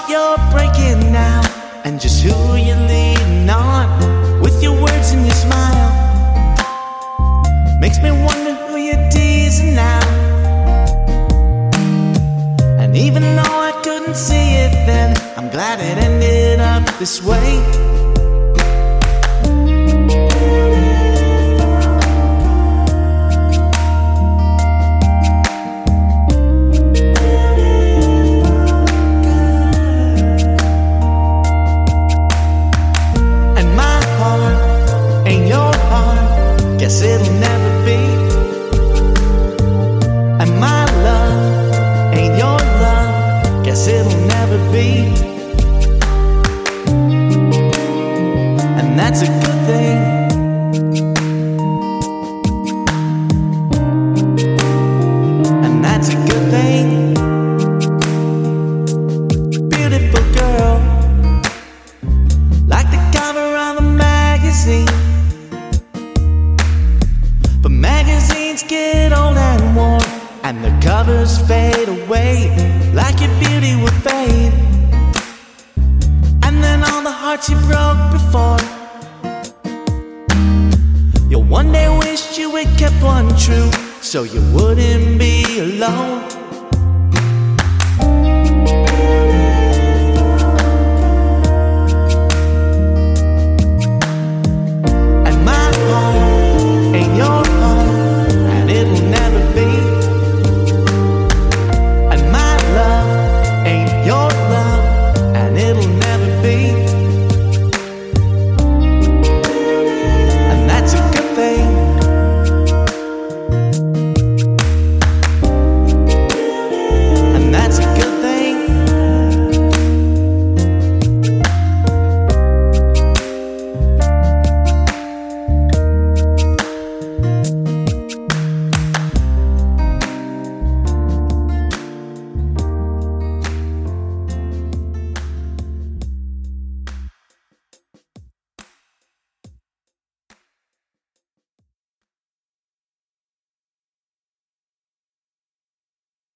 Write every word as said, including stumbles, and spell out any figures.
you're breaking now, and just who you're leading on with your words and your smile. Makes me wonder who you're teasing now. And even though I couldn't see it then, I'm glad it ended up this way. Ain't your heart, guess it'll never be. And my love ain't your love, guess it'll never be. And that's a good thing. And that's a good thing. Beautiful girl, like the cover of a magazine. But magazines get old and worn, and the covers fade away, like your beauty would fade. And then all the hearts you broke before, you'll one day wish you had kept one true, so you wouldn't be alone.